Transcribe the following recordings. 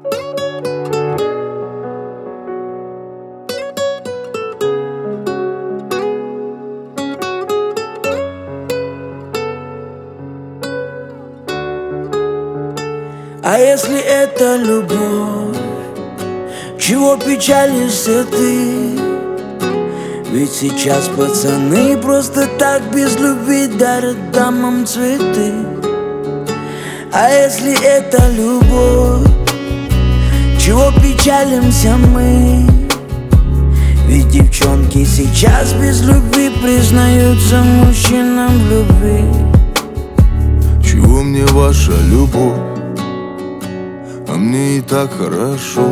А если это любовь, чего печалишься ты? Ведь сейчас пацаны просто так без любви дарят дамам цветы. А если это любовь, чего печалимся мы? Ведь девчонки сейчас без любви признаются мужчинам в любви. Чего мне ваша любовь? А мне и так хорошо.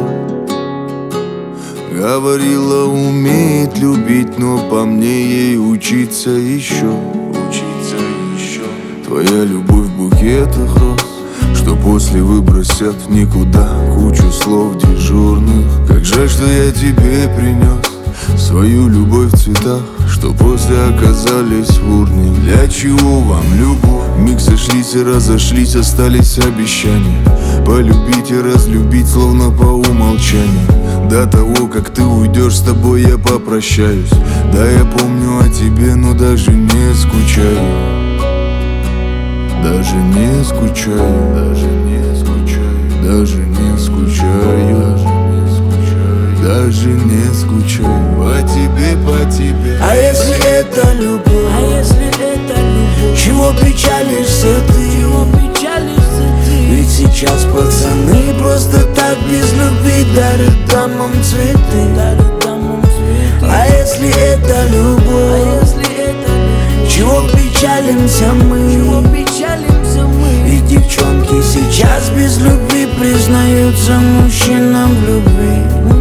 Говорила, умеет любить, но по мне ей учиться еще. Твоя любовь в букетах роз, что после выбросят в никуда кучу слов дежурных. Как жаль, что я тебе принес свою любовь в цветах, что после оказались в урне. Для чего вам любовь? Миг сошлись и разошлись, остались обещания полюбить и разлюбить, словно по умолчанию. До того, как ты уйдешь, с тобой я попрощаюсь. Да, я помню о тебе, но даже не скучаю. Даже не скучаю, даже не скучаю, даже не скучаю, даже не скучаю по тебе, по тебе. А если это любовь, чего печалишься ты? Ведь сейчас пацаны просто так без любви дарят дамам цветы. А если это любовь, чего печалимся мы? Ведь девчонки сейчас без любви признаются мужчинам в любви.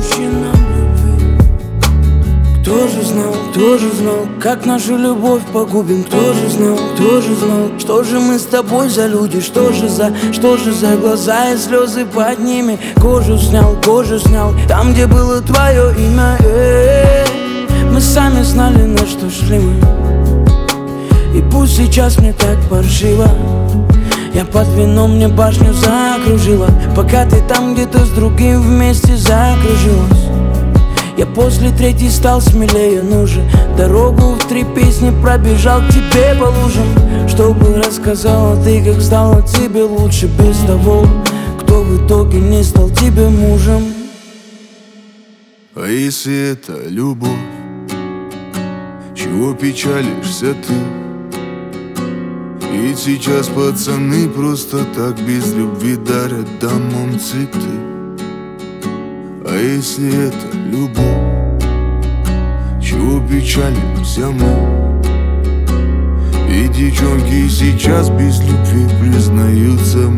Кто же знал, как нашу любовь погубим? Кто же знал, что же мы с тобой за люди? Что же за глаза и слезы под ними? Кожу снял, там, где было твое имя. Мы сами знали, на что шли мы. И пусть сейчас мне так паршиво, я под вином, мне башню закружила, пока ты там где-то с другим вместе закружилась. Я после третьей стал смелее, ну же, дорогу в 3 песни пробежал к тебе по лужам, чтобы рассказала ты, как стало тебе лучше без того, кто в итоге не стал тебе мужем. А если это любовь, чего печалишься ты? Ведь сейчас пацаны просто так без любви дарят дамам цветы. А если это любовь, чего печалимся мы? Ведь девчонки сейчас без любви признаются